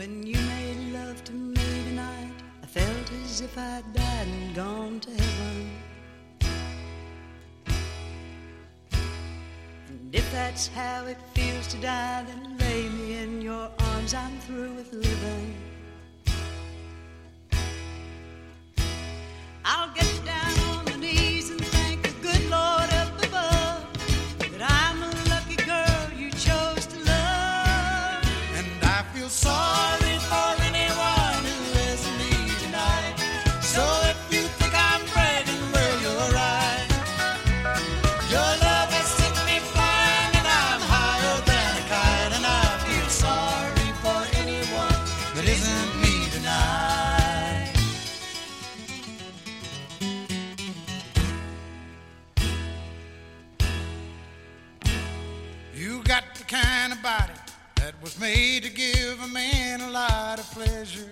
When you made love to me tonight, I felt as if I'd died and gone to heaven. And if that's how it feels to die, then lay me in your arms, I'm through with living. I'll get down on my knees and thank the good Lord up above that I'm a lucky girl you chose to love. And I feel sorry for anyone who isn't me tonight. So if you think I'm bragging, well, you're right. Your love has sent me flying and I'm higher than a kite. And I feel sorry for anyone that isn't me tonight. You got the kind of body that was made to give a man a lot of pleasure.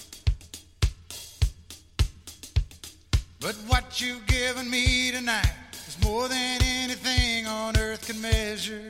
But what you've given me tonight is more than anything on earth can measure.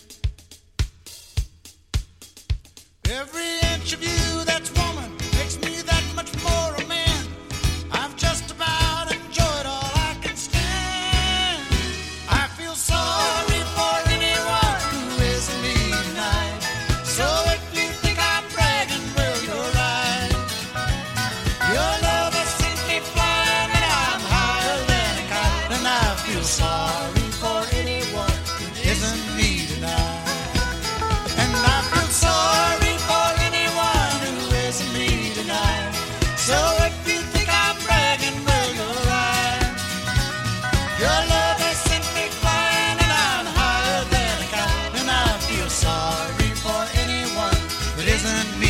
Every inch of you that's woman makes me that much more a man. I've just about enjoyed all I can stand. I feel sorry for anyone who isn't me tonight. So if you think I'm bragging, well, you're right. Your love has sent me flying and I'm higher than a kite. And I feel sorry for anyone who isn't me tonight. And I feel sorry for anyone who isn't me tonight. So if you think I'm bragging, well, you're right. Your love has sent me flying and I'm higher than a kite. And I feel sorry for anyone that isn't me.